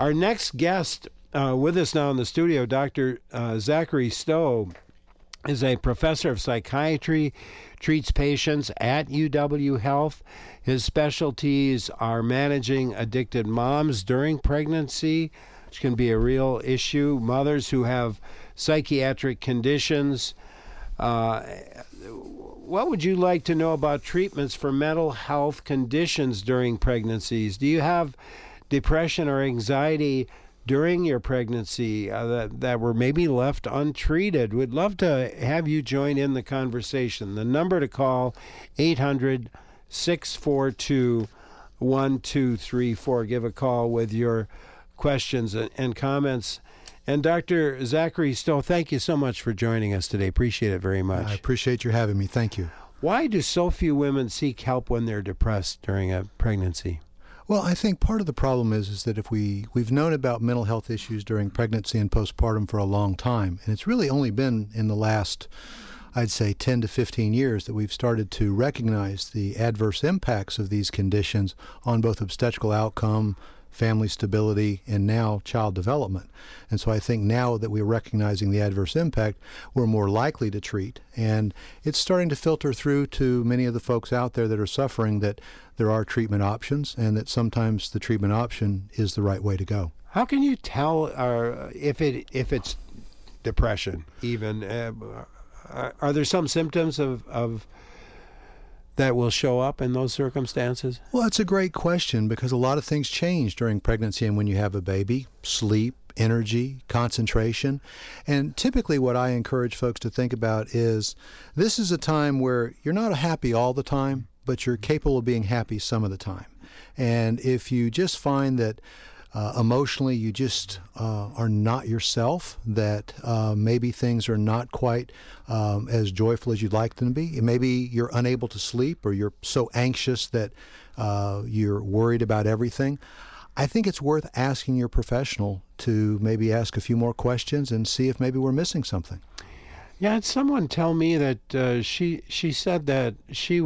Our next guest with us now in the studio, Dr. Zachary Stowe, is a professor of psychiatry, treats patients at UW Health. His specialties are managing addicted moms during pregnancy, which can be a real issue, mothers who have psychiatric conditions. What would you like to know about treatments for mental health conditions during pregnancies? Do you have depression or anxiety during your pregnancy that were maybe left untreated? We'd love to have you join in the conversation. The number to call, 800-642-1234. Give a call with your questions and comments. And Dr. Zachary Stowe, thank you so much for joining us today. Appreciate it very much. I appreciate you having me. Thank you. Why do so few women seek help when they're depressed during a pregnancy? Well, I think part of the problem is that if we've known about mental health issues during pregnancy and postpartum for a long time, and it's really only been in the last, I'd say, 10 to 15 years that we've started to recognize the adverse impacts of these conditions on both obstetrical outcome, family stability, and now child development. And so I think now that we're recognizing the adverse impact, we're more likely to treat. And it's starting to filter through to many of the folks out there that are suffering that there are treatment options and that sometimes the treatment option is the right way to go. How can you tell if it's depression even? Are there some symptoms of that will show up in those circumstances? Well, that's a great question because a lot of things change during pregnancy and when you have a baby. Sleep, energy, concentration. And typically what I encourage folks to think about is this is a time where you're not happy all the time, but you're capable of being happy some of the time. And if you just find that emotionally you just are not yourself, that maybe things are not quite as joyful as you'd like them to be. Maybe you're unable to sleep or you're so anxious that you're worried about everything. I think it's worth asking your professional to maybe ask a few more questions and see if maybe we're missing something. Yeah, I had someone tell me that she said that she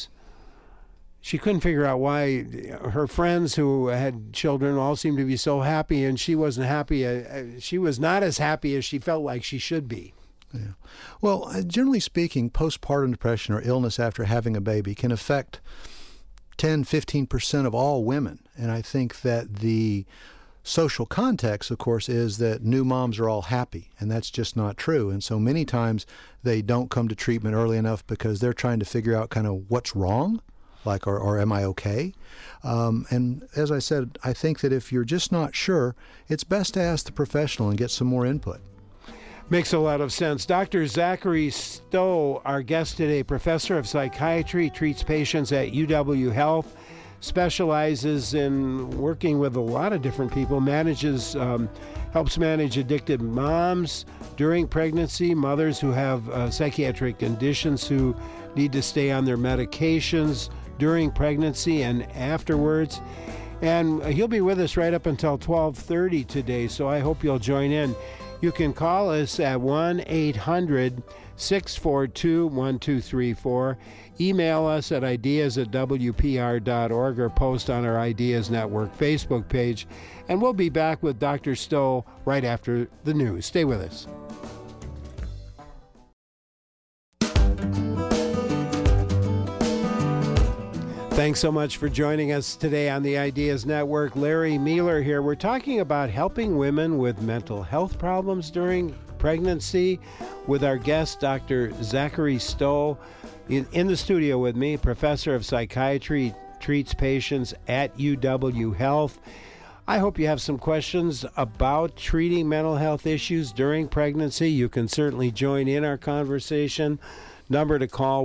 couldn't figure out why her friends who had children all seemed to be so happy, and she wasn't happy. She was not as happy as she felt like she should be. Yeah. Well, generally speaking, postpartum depression or illness after having a baby can affect 10-15% of all women. And I think that the social context, of course, is that new moms are all happy, and that's just not true. And so many times they don't come to treatment early enough because they're trying to figure out kind of what's wrong. Like, or am I okay? And as I said, I think that if you're just not sure, it's best to ask the professional and get some more input. Makes a lot of sense. Dr. Zachary Stowe, our guest today, professor of psychiatry, treats patients at UW Health, specializes in working with a lot of different people, helps manage addicted moms during pregnancy, mothers who have psychiatric conditions who need to stay on their medications during pregnancy and afterwards. And he'll be with us right up until 12:30 today, so I hope you'll join in. You can call us at 1-800-642-1234. Email us at ideas@wpr.org or post on our Ideas Network Facebook page. And we'll be back with Dr. Stowe right after the news. Stay with us. Thanks so much for joining us today on the Ideas Network. Larry Mueller here. We're talking about helping women with mental health problems during pregnancy with our guest, Dr. Zachary Stowe. In the studio with me, professor of psychiatry, treats patients at UW Health. I hope you have some questions about treating mental health issues during pregnancy. You can certainly join in our conversation. Number to call,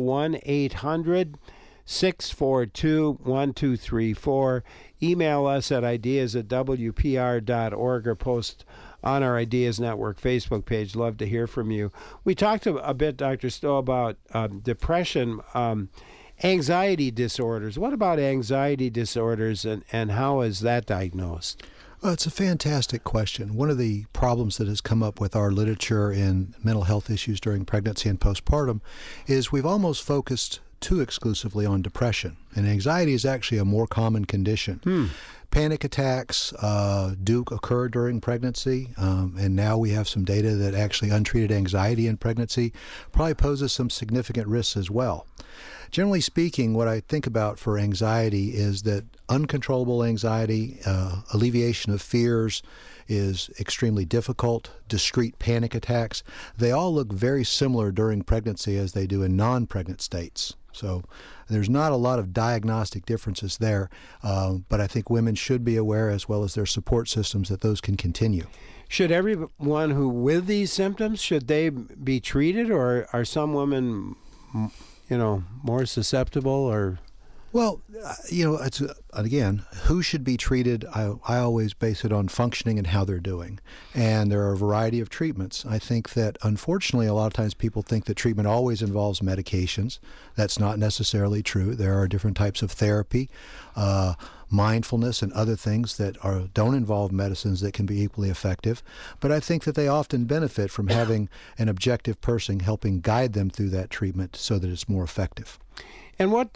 1-800-642-1234. Email us at ideas@wpr.org or post on our Ideas Network Facebook page. Love to hear from you. We talked a bit, Dr. Stowe, about depression, anxiety disorders. What about anxiety disorders and how is that diagnosed? Well, it's a fantastic question. One of the problems that has come up with our literature in mental health issues during pregnancy and postpartum is we've almost focused too exclusively on depression. And anxiety is actually a more common condition Panic attacks do occur during pregnancy, and now we have some data that actually untreated anxiety in pregnancy probably poses some significant risks as well. Generally speaking, what I think about for anxiety is that uncontrollable anxiety, alleviation of fears is extremely difficult. Discrete panic attacks, they all look very similar during pregnancy as they do in non-pregnant states. So there's not a lot of diagnostic differences there, but I think women should be aware, as well as their support systems, that those can continue. Should everyone who with these symptoms, should they be treated, or are some women, more susceptible, or? Well, it's again, who should be treated? I always base it on functioning and how they're doing. And there are a variety of treatments. I think that, unfortunately, a lot of times people think that treatment always involves medications. That's not necessarily true. There are different types of therapy, mindfulness, and other things that don't involve medicines that can be equally effective. But I think that they often benefit from having an objective person helping guide them through that treatment so that it's more effective. And what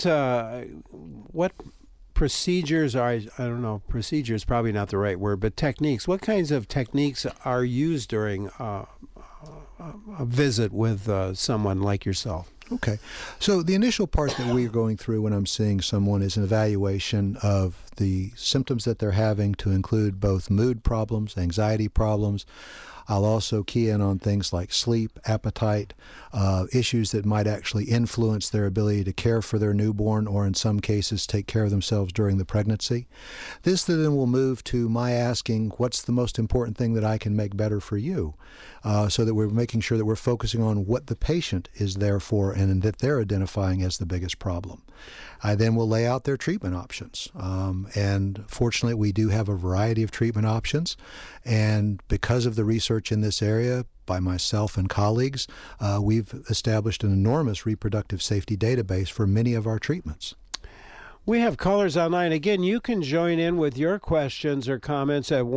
procedures are, I don't know, procedure is probably not the right word, but techniques. What kinds of techniques are used during a visit with someone like yourself? Okay. So the initial part that we're going through when I'm seeing someone is an evaluation of the symptoms that they're having, to include both mood problems, anxiety problems. I'll also key in on things like sleep, appetite, issues that might actually influence their ability to care for their newborn, or in some cases take care of themselves during the pregnancy. This then will move to my asking, what's the most important thing that I can make better for you? So that we're making sure that we're focusing on what the patient is there for and that they're identifying as the biggest problem. I then will lay out their treatment options. And fortunately, we do have a variety of treatment options. And because of the research in this area by myself and colleagues, we've established an enormous reproductive safety database for many of our treatments. We have callers online. Again, you can join in with your questions or comments at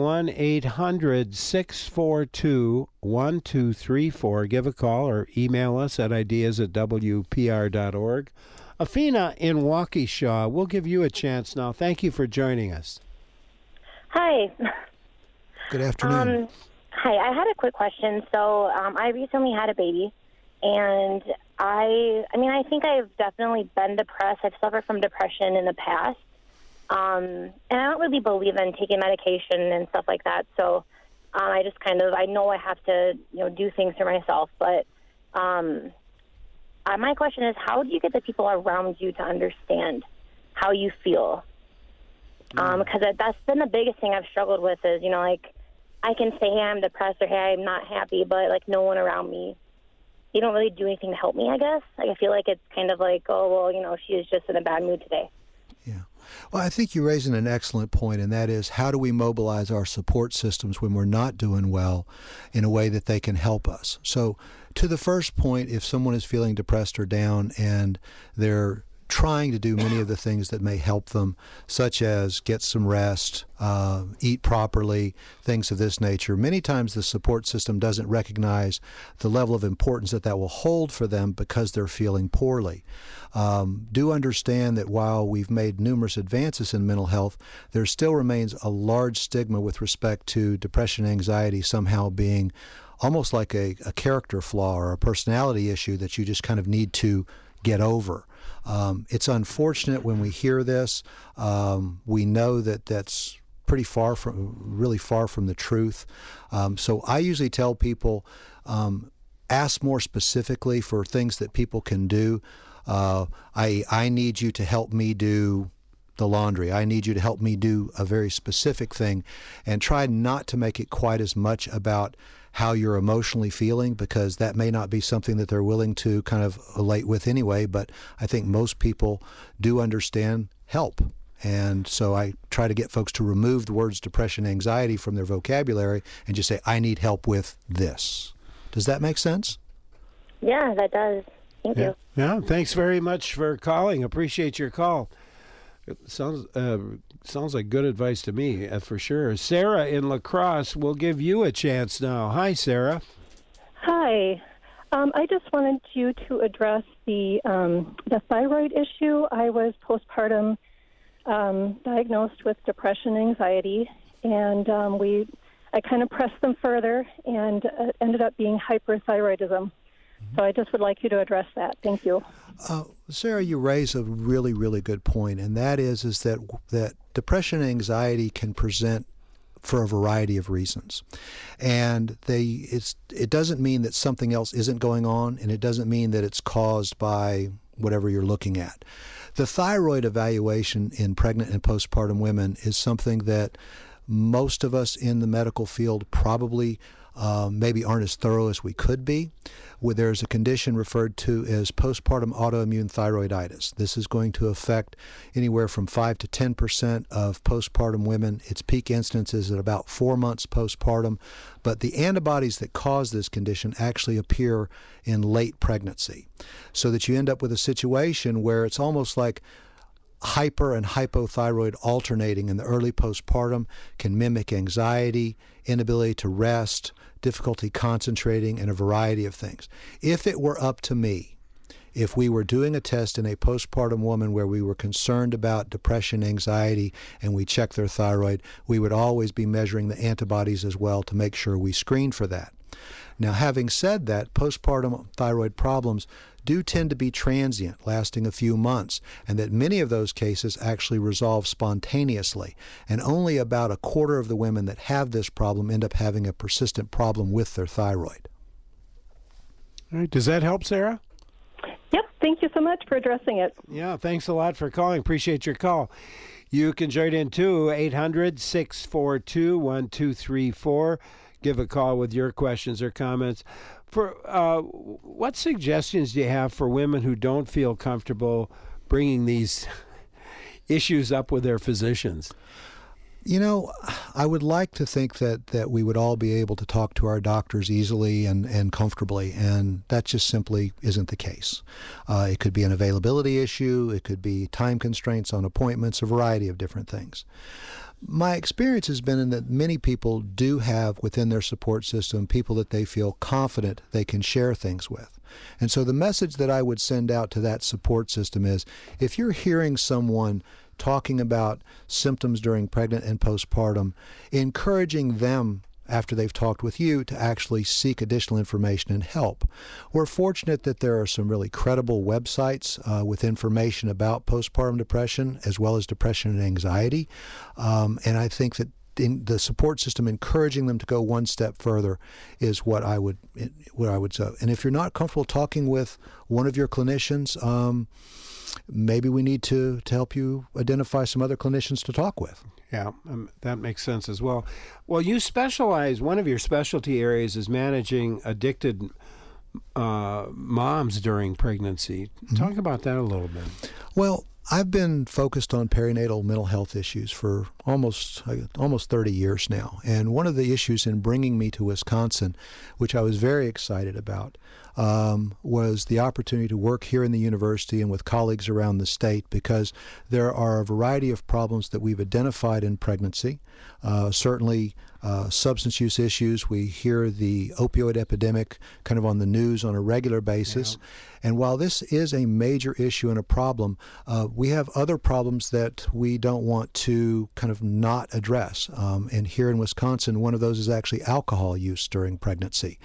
1-800-642-1234. Give a call or email us at ideas@wpr.org. Afina in Waukesha, we'll give you a chance now. Thank you for joining us. Hi. Good afternoon. Hi, I had a quick question. So I recently had a baby, and I think I've definitely been depressed. I've suffered from depression in the past, and I don't really believe in taking medication and stuff like that. So I just I know I have to, do things for myself. But my question is, how do you get the people around you to understand how you feel? Because that's been the biggest thing I've struggled with is, I can say, hey, I'm depressed, or hey, I'm not happy, but no one around me, they don't really do anything to help me, I guess. I feel like it's oh, well, she is just in a bad mood today. Yeah. Well, I think you're raising an excellent point, and that is, how do we mobilize our support systems when we're not doing well in a way that they can help us? So to the first point, if someone is feeling depressed or down and they're trying to do many of the things that may help them, such as get some rest, eat properly, things of this nature. Many times the support system doesn't recognize the level of importance that will hold for them because they're feeling poorly. Do understand that while we've made numerous advances in mental health, there still remains a large stigma with respect to depression and anxiety somehow being almost like a character flaw or a personality issue that you just kind of need to get over. It's unfortunate when we hear this. We know that that's really far from the truth. So I usually tell people, ask more specifically for things that people can do. I need you to help me do the laundry. I need you to help me do a very specific thing, and try not to make it quite as much about how you're emotionally feeling, because that may not be something that they're willing to kind of relate with anyway. But I think most people do understand help. And so I try to get folks to remove the words depression, anxiety from their vocabulary and just say, I need help with this. Does that make sense? Yeah, that does. Thank you. Yeah, thanks very much for calling. Appreciate your call. It sounds like good advice to me, for sure. Sarah in La Crosse, we'll give you a chance now. Hi, Sarah. Hi. I just wanted you to address the thyroid issue. I was postpartum diagnosed with depression, anxiety, and I kind of pressed them further, and it ended up being hyperthyroidism. So I just would like you to address that. Thank you. Sarah, you raise a really, really good point, and that is that depression and anxiety can present for a variety of reasons. And it doesn't mean that something else isn't going on, and it doesn't mean that it's caused by whatever you're looking at. The thyroid evaluation in pregnant and postpartum women is something that most of us in the medical field probably maybe aren't as thorough as we could be. There's a condition referred to as postpartum autoimmune thyroiditis. This is going to affect anywhere from 5 to 10% of postpartum women. Its peak incidence is at about 4 months postpartum, but the antibodies that cause this condition actually appear in late pregnancy, so that you end up with a situation where it's almost like hyper and hypothyroid alternating in the early postpartum can mimic anxiety, inability to rest, difficulty concentrating, and a variety of things. If it were up to me, if we were doing a test in a postpartum woman where we were concerned about depression, anxiety, and we checked their thyroid, we would always be measuring the antibodies as well to make sure we screen for that. Now, having said that, postpartum thyroid problems do tend to be transient, lasting a few months, and that many of those cases actually resolve spontaneously. And only about a quarter of the women that have this problem end up having a persistent problem with their thyroid. All right. Does that help, Sarah? Yep. Thank you so much for addressing it. Yeah, thanks a lot for calling. Appreciate your call. You can join in too, 800-642-1234. Give a call with your questions or comments. For what suggestions do you have for women who don't feel comfortable bringing these issues up with their physicians? You know, I would like to think that we would all be able to talk to our doctors easily and comfortably, and that just simply isn't the case. It could be an availability issue. It could be time constraints on appointments, a variety of different things. My experience has been in that many people do have within their support system people that they feel confident they can share things with. And so the message that I would send out to that support system is, if you're hearing someone talking about symptoms during pregnant and postpartum, encouraging them after they've talked with you to actually seek additional information and help. We're fortunate that there are some really credible websites with information about postpartum depression as well as depression and anxiety. And I think that in the support system, encouraging them to go one step further is what I would say. And if you're not comfortable talking with one of your clinicians, maybe we need to help you identify some other clinicians to talk with. Yeah, that makes sense as well. Well, you specialize, one of your specialty areas is managing addicted moms during pregnancy. Talk about that a little bit. Well, I've been focused on perinatal mental health issues for almost 30 years now. And one of the issues in bringing me to Wisconsin, which I was very excited about, was the opportunity to work here in the university and with colleagues around the state, because there are a variety of problems that we've identified in pregnancy. Certainly substance use issues. We hear the opioid epidemic kind of on the news on a regular basis. Yeah. And while this is a major issue and a problem, we have other problems that we don't want to kind of not address. And here in Wisconsin, one of those is actually alcohol use during pregnancy.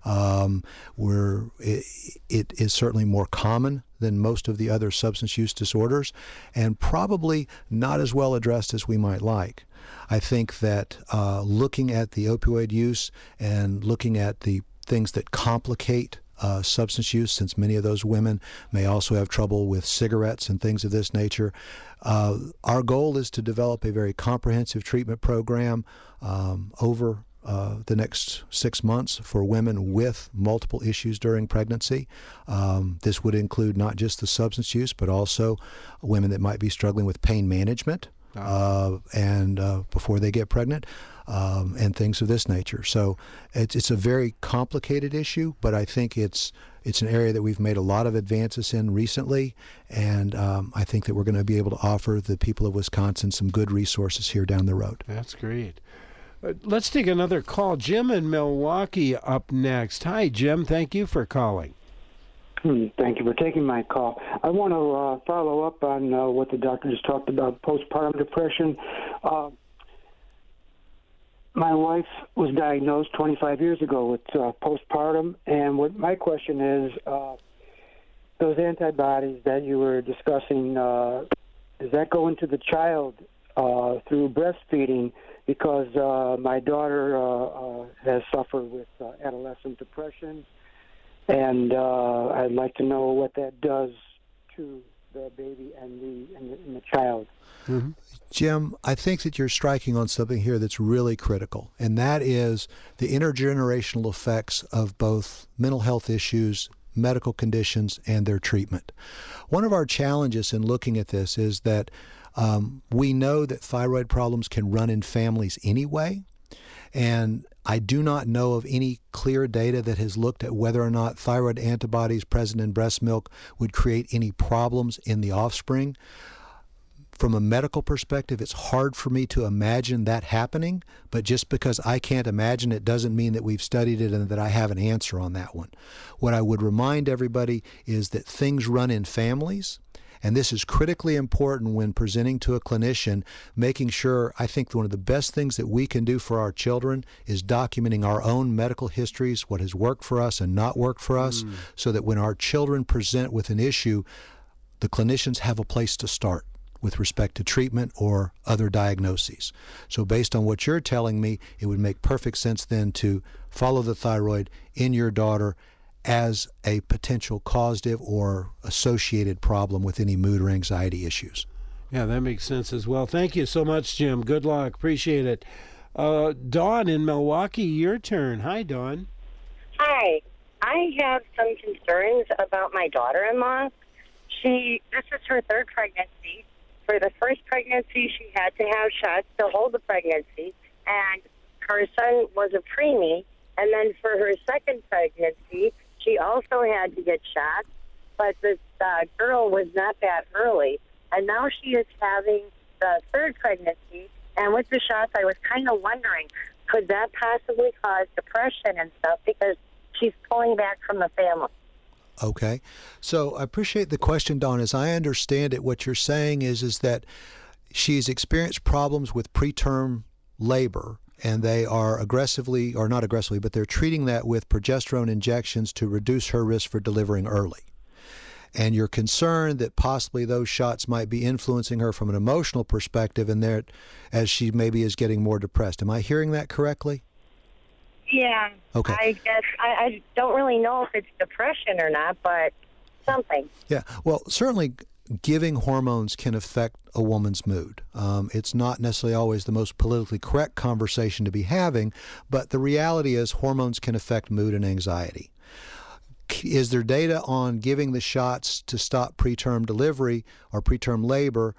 It is certainly more common than most of the other substance use disorders, and probably not as well addressed as we might like. I think that looking at the opioid use and looking at the things that complicate substance use, since many of those women may also have trouble with cigarettes and things of this nature, our goal is to develop a very comprehensive treatment program over the next 6 months for women with multiple issues during pregnancy. This would include not just the substance use, but also women that might be struggling with pain management and before they get pregnant, and things of this nature. So it's a very complicated issue, but I think it's an area that we've made a lot of advances in recently, and I think that we're going to be able to offer the people of Wisconsin some good resources here down the road. That's great. Let's take another call. Jim in Milwaukee up next. Hi, Jim. Thank you for calling. Thank you for taking my call. I want to follow up on what the doctor just talked about, postpartum depression. My wife was diagnosed 25 years ago with postpartum, and what my question is, those antibodies that you were discussing, does that go into the child through breastfeeding? Because my daughter has suffered with adolescent depression, and I'd like to know what that does to the baby and the child. Mm-hmm. Jim, I think that you're striking on something here that's really critical, and that is the intergenerational effects of both mental health issues, medical conditions, and their treatment. One of our challenges in looking at this is that we know that thyroid problems can run in families anyway, and I do not know of any clear data that has looked at whether or not thyroid antibodies present in breast milk would create any problems in the offspring. From a medical perspective, it's hard for me to imagine that happening, but just because I can't imagine it doesn't mean that we've studied it and that I have an answer on that one. What I would remind everybody is that things run in families, and this is critically important when presenting to a clinician, making sure, I think one of the best things that we can do for our children is documenting our own medical histories, what has worked for us and not worked for us, so that when our children present with an issue, the clinicians have a place to start with respect to treatment or other diagnoses. So based on what you're telling me, it would make perfect sense then to follow the thyroid in your daughter as a potential causative or associated problem with any mood or anxiety issues. Yeah, that makes sense as well. Thank you so much, Jim. Good luck. Appreciate it. Dawn in Milwaukee, your turn. Hi, Dawn. Hi. I have some concerns about my daughter-in-law. This is her third pregnancy. For the first pregnancy, she had to have shots to hold the pregnancy, and her son was a preemie. And then for her second pregnancy, she also had to get shots, but this girl was not that early. And now she is having the third pregnancy, and with the shots, I was kind of wondering, could that possibly cause depression and stuff, because she's pulling back from the family? Okay. So I appreciate the question, Dawn. As I understand it, what you're saying is that she's experienced problems with preterm labor, and they are aggressively, or not aggressively, but they're treating that with progesterone injections to reduce her risk for delivering early. And you're concerned that possibly those shots might be influencing her from an emotional perspective, and that as she maybe is getting more depressed. Am I hearing that correctly? Yeah. Okay. I guess I don't really know if it's depression or not, but something. Yeah. Well, certainly giving hormones can affect a woman's mood. It's not necessarily always the most politically correct conversation to be having, but the reality is hormones can affect mood and anxiety. Is there data on giving the shots to stop preterm delivery or preterm labor?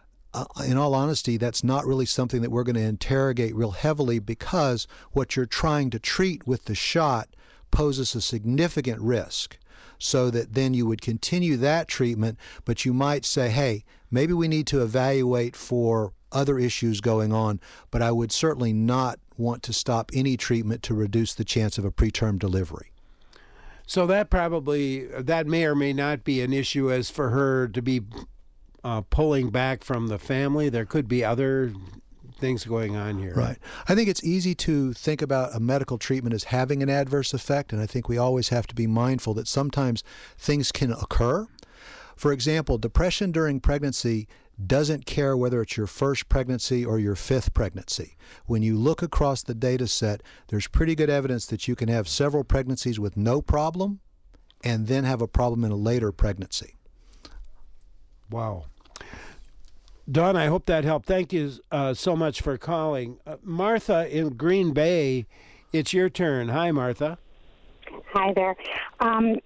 In all honesty, that's not really something that we're going to interrogate real heavily, because what you're trying to treat with the shot poses a significant risk. So that then you would continue that treatment, but you might say, hey, maybe we need to evaluate for other issues going on, but I would certainly not want to stop any treatment to reduce the chance of a preterm delivery. So that may or may not be an issue as for her to be pulling back from the family. There could be other things going on here. Right. I think it's easy to think about a medical treatment as having an adverse effect, and I think we always have to be mindful that sometimes things can occur. For example, depression during pregnancy doesn't care whether it's your first pregnancy or your fifth pregnancy. When you look across the data set, there's pretty good evidence that you can have several pregnancies with no problem and then have a problem in a later pregnancy. Wow. Dawn, I hope that helped. Thank you so much for calling. Martha in Green Bay, it's your turn. Hi, Martha. Hi there. I'm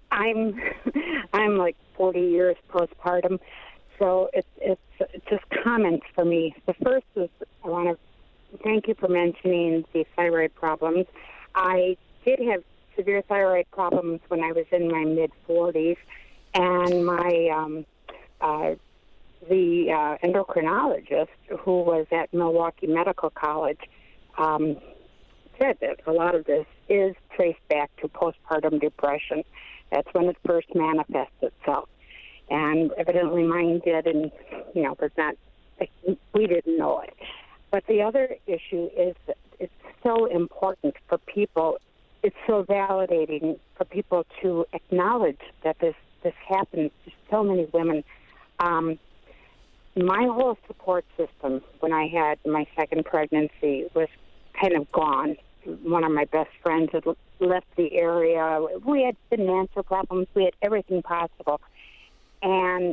like 40 years postpartum, so it's just comments for me. The first is I want to thank you for mentioning the thyroid problems. I did have severe thyroid problems when I was in my mid-40s, and my the endocrinologist who was at Milwaukee Medical College said that a lot of this is traced back to postpartum depression. That's when it first manifests itself. And evidently mine did, and, was not, we didn't know it. But the other issue is that it's so important for people, it's so validating for people to acknowledge that this happens to so many women. My whole support system when I had my second pregnancy was kind of gone. One of my best friends had left the area. We had financial problems. We had everything possible. And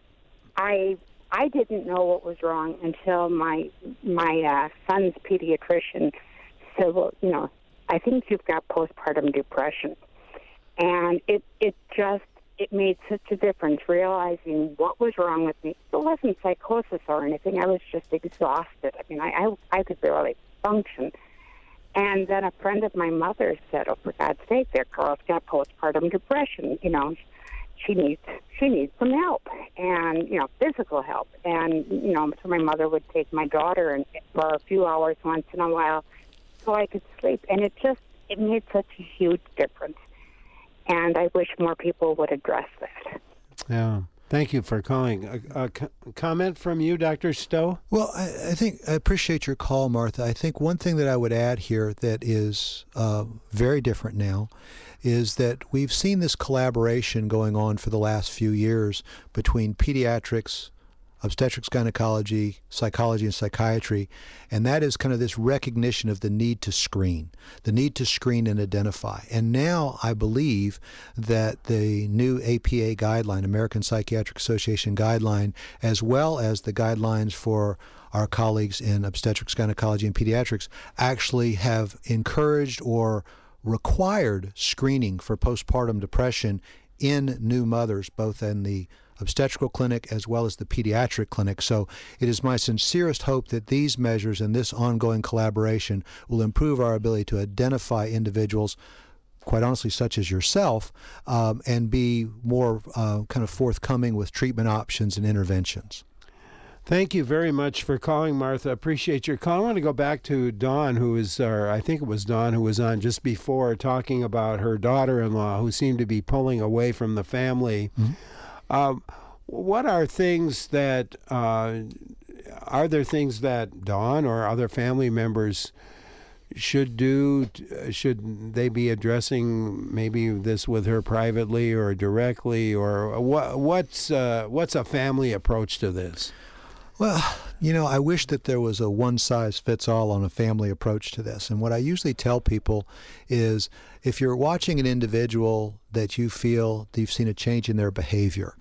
I didn't know what was wrong until my son's pediatrician said, well, I think you've got postpartum depression. And it made such a difference realizing what was wrong with me. It wasn't psychosis or anything. I was just exhausted. I mean, I could barely function. And then a friend of my mother's said, oh, for God's sake, that girl's got postpartum depression. She needs some help and, physical help. And, so my mother would take my daughter for a few hours once in a while so I could sleep. And it made such a huge difference. And I wish more people would address that. Yeah. Thank you for calling. A comment from you, Dr. Stowe? Well, I think I appreciate your call, Martha. I think one thing that I would add here that is very different now is that we've seen this collaboration going on for the last few years between pediatrics, obstetrics, gynecology, psychology, and psychiatry, and that is kind of this recognition of the need to screen and identify. And now I believe that the new APA guideline, American Psychiatric Association guideline, as well as the guidelines for our colleagues in obstetrics, gynecology, and pediatrics, actually have encouraged or required screening for postpartum depression in new mothers, both in the obstetrical clinic as well as the pediatric clinic. So it is my sincerest hope that these measures and this ongoing collaboration will improve our ability to identify individuals, quite honestly, such as yourself, and be more kind of forthcoming with treatment options and interventions. Thank you very much for calling, Martha. Appreciate your call. I want to go back to Dawn, I think it was Dawn who was on just before, talking about her daughter-in-law who seemed to be pulling away from the family. Mm-hmm. What are things that, are there things that Dawn or other family members should do? Should they be addressing maybe this with her privately or directly, or what's a family approach to this? Well, I wish that there was a one-size-fits-all on a family approach to this. And what I usually tell people is if you're watching an individual that you feel that you've seen a change in their behavior,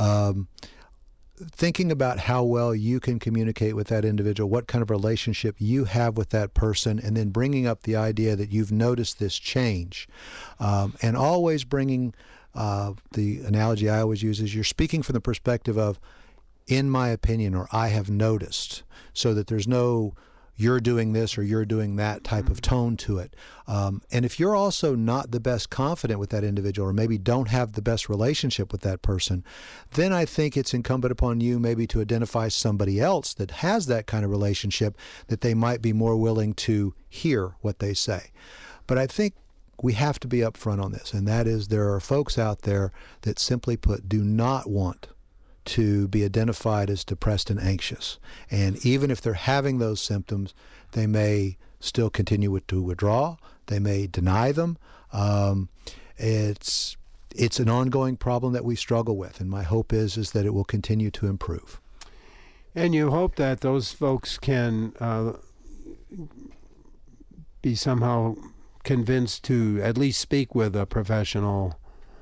thinking about how well you can communicate with that individual, what kind of relationship you have with that person, and then bringing up the idea that you've noticed this change. And always bringing the analogy I always use is you're speaking from the perspective of, in my opinion, or I have noticed, so that there's no you're doing this or you're doing that type of tone to it. And if you're also not the best confident with that individual, or maybe don't have the best relationship with that person, then I think it's incumbent upon you maybe to identify somebody else that has that kind of relationship that they might be more willing to hear what they say. But I think we have to be upfront on this, and that is there are folks out there that simply put do not want to be identified as depressed and anxious. And even if they're having those symptoms, they may still continue to withdraw. They may deny them. It's an ongoing problem that we struggle with, and my hope is that it will continue to improve. And you hope that those folks can be somehow convinced to at least speak with a professional.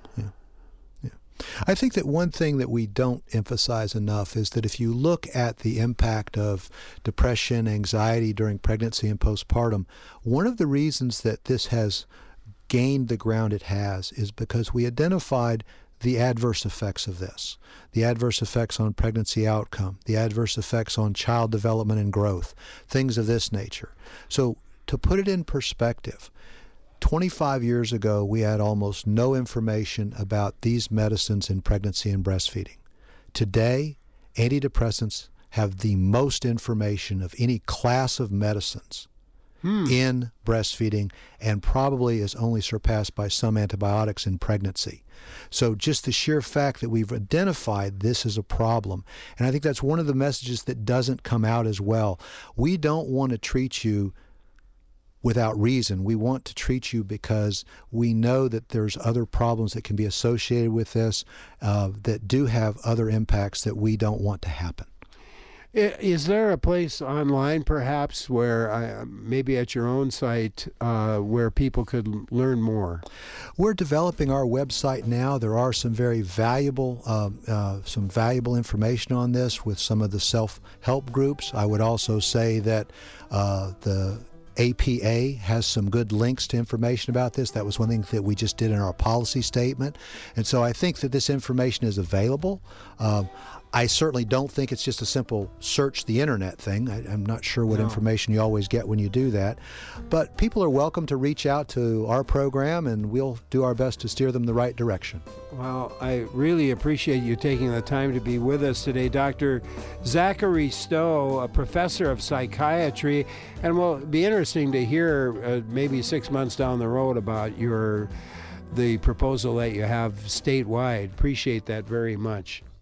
I think that one thing that we don't emphasize enough is that if you look at the impact of depression, anxiety during pregnancy and postpartum, one of the reasons that this has gained the ground it has is because we identified the adverse effects of this, the adverse effects on pregnancy outcome, the adverse effects on child development and growth, things of this nature. So to put it in perspective, 25 years ago, we had almost no information about these medicines in pregnancy and breastfeeding. Today, antidepressants have the most information of any class of medicines in breastfeeding and probably is only surpassed by some antibiotics in pregnancy. So just the sheer fact that we've identified this as a problem, and I think that's one of the messages that doesn't come out as well. We don't want to treat you without reason. We want to treat you because we know that there's other problems that can be associated with this that do have other impacts that we don't want to happen. Is there a place online, perhaps, where maybe at your own site, where people could learn more? We're developing our website now. There are some very valuable, information on this with some of the self-help groups. I would also say that the APA has some good links to information about this. That was one thing that we just did in our policy statement. And so I think that this information is available. I certainly don't think it's just a simple search the internet thing. I'm not sure what information you always get when you do that. But people are welcome to reach out to our program, and we'll do our best to steer them the right direction. Well, I really appreciate you taking the time to be with us today. Dr. Zachary Stowe, a professor of psychiatry, and it will be interesting to hear maybe 6 months down the road about the proposal that you have statewide. Appreciate that very much.